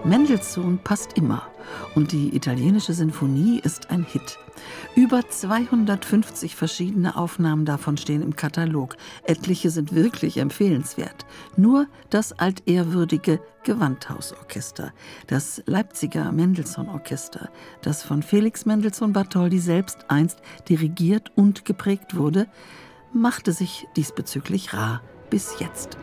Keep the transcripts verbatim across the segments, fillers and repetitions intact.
Mendelssohn passt immer und die italienische Sinfonie ist ein Hit. Über zweihundertfünfzig verschiedene Aufnahmen davon stehen im Katalog. Etliche sind wirklich empfehlenswert. Nur das altehrwürdige Gewandhausorchester, das Leipziger Mendelssohn-Orchester, das von Felix Mendelssohn Bartholdy selbst einst dirigiert und geprägt wurde, machte sich diesbezüglich rar bis jetzt.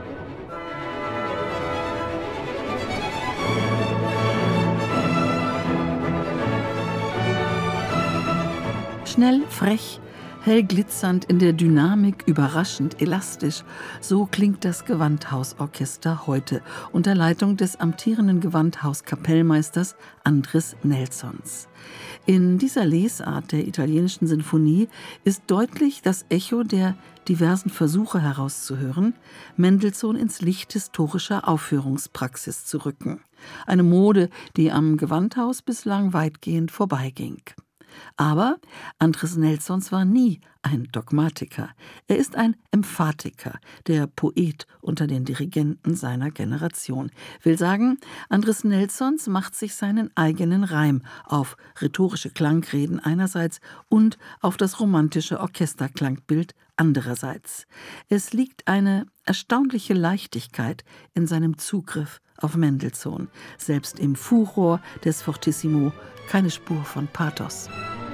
Schnell, frech, hell glitzernd, in der Dynamik überraschend elastisch. So klingt das Gewandhausorchester heute unter Leitung des amtierenden Gewandhauskapellmeisters Andris Nelsons. In dieser Lesart der italienischen Sinfonie ist deutlich das Echo der diversen Versuche herauszuhören, Mendelssohn ins Licht historischer Aufführungspraxis zu rücken. Eine Mode, die am Gewandhaus bislang weitgehend vorbeiging. Aber Andris Nelsons war nie ein Dogmatiker. Er ist ein Emphatiker, der Poet unter den Dirigenten seiner Generation. Will sagen, Andris Nelsons macht sich seinen eigenen Reim auf rhetorische Klangreden einerseits und auf das romantische Orchesterklangbild andererseits. Es liegt eine erstaunliche Leichtigkeit in seinem Zugriff auf Mendelssohn. Selbst im Furor des Fortissimo keine Spur von Pathos.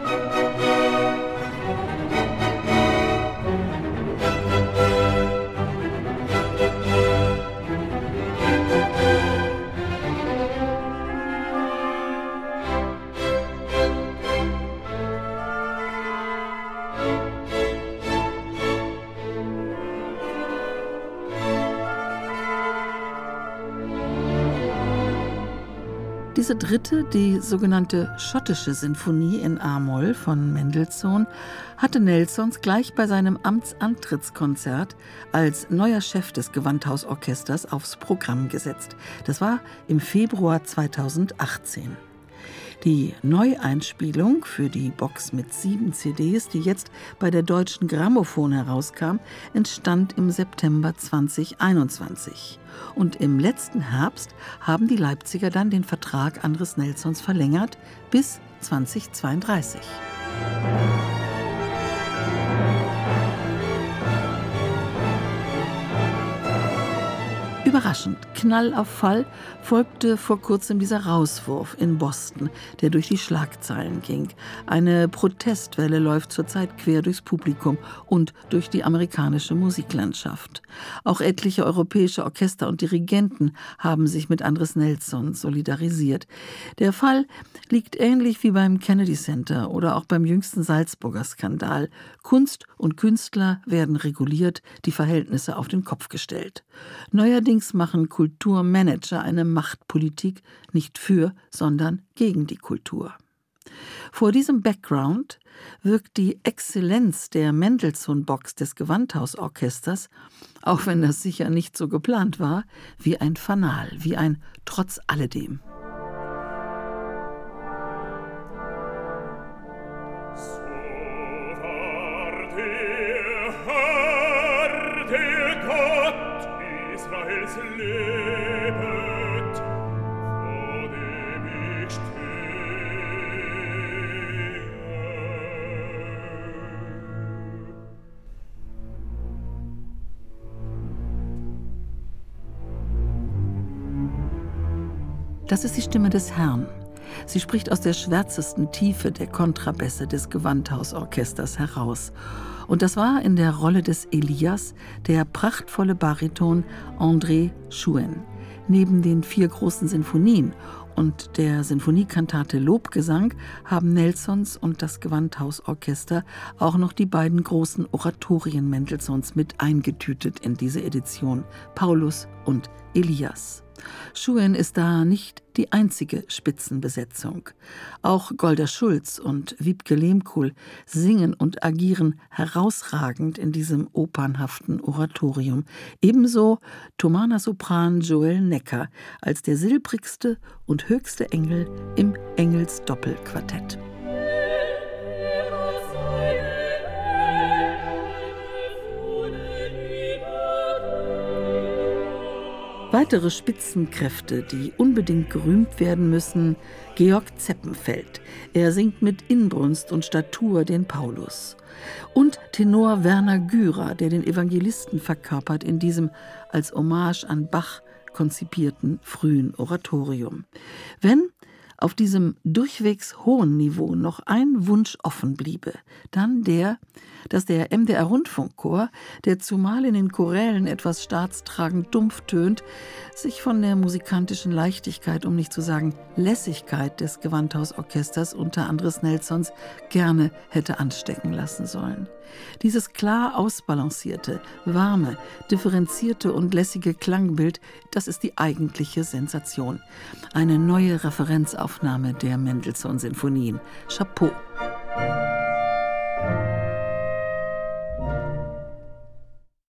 Diese dritte, die sogenannte schottische Sinfonie in A-Moll von Mendelssohn, hatte Nelsons gleich bei seinem Amtsantrittskonzert als neuer Chef des Gewandhausorchesters aufs Programm gesetzt. Das war im Februar zweitausendachtzehn. Die Neueinspielung für die Box mit sieben C Ds, die jetzt bei der Deutschen Grammophon herauskam, entstand im September zweitausendeinundzwanzig. Und im letzten Herbst haben die Leipziger dann den Vertrag Andris Nelsons verlängert bis zweitausendzweiunddreißig. Überraschend, Knall auf Fall, folgte vor kurzem dieser Rauswurf in Boston, der durch die Schlagzeilen ging. Eine Protestwelle läuft zurzeit quer durchs Publikum und durch die amerikanische Musiklandschaft. Auch etliche europäische Orchester und Dirigenten haben sich mit Andris Nelson solidarisiert. Der Fall liegt ähnlich wie beim Kennedy Center oder auch beim jüngsten Salzburger Skandal. Kunst und Künstler werden reguliert, die Verhältnisse auf den Kopf gestellt. Neuerdings machen Kulturmanager eine Machtpolitik nicht für, sondern gegen die Kultur. Vor diesem Background wirkt die Exzellenz der Mendelssohn-Box des Gewandhausorchesters, auch wenn das sicher nicht so geplant war, wie ein Fanal, wie ein Trotz alledem. Das ist die Stimme des Herrn. Sie spricht aus der schwärzesten Tiefe der Kontrabässe des Gewandhausorchesters heraus. Und das war in der Rolle des Elias der prachtvolle Bariton André Schouen. Neben den vier großen Sinfonien und der Sinfoniekantate Lobgesang haben Nelsons und das Gewandhausorchester auch noch die beiden großen Oratorien Mendelssohns mit eingetütet in diese Edition, Paulus und Elias. Schouen ist da nicht die einzige Spitzenbesetzung. Auch Golda Schulz und Wiebke Lehmkuhl singen und agieren herausragend in diesem opernhaften Oratorium. Ebenso Thomaner-Sopran Joel Necker als der silbrigste und höchste Engel im Engelsdoppelquartett. Weitere Spitzenkräfte, die unbedingt gerühmt werden müssen: Georg Zeppenfeld. Er singt mit Inbrunst und Statur den Paulus. Und Tenor Werner Gürer, der den Evangelisten verkörpert in diesem als Hommage an Bach konzipierten frühen Oratorium. Wenn auf diesem durchwegs hohen Niveau noch ein Wunsch offen bliebe, dann der, dass der M D R-Rundfunkchor, der zumal in den Chorälen etwas staatstragend dumpf tönt, sich von der musikalischen Leichtigkeit, um nicht zu sagen Lässigkeit des Gewandhausorchesters unter Andres Nelsons gerne hätte anstecken lassen sollen. Dieses klar ausbalancierte, warme, differenzierte und lässige Klangbild, das ist die eigentliche Sensation. Eine neue Referenzaufnahme der Mendelssohn-Sinfonien. Chapeau!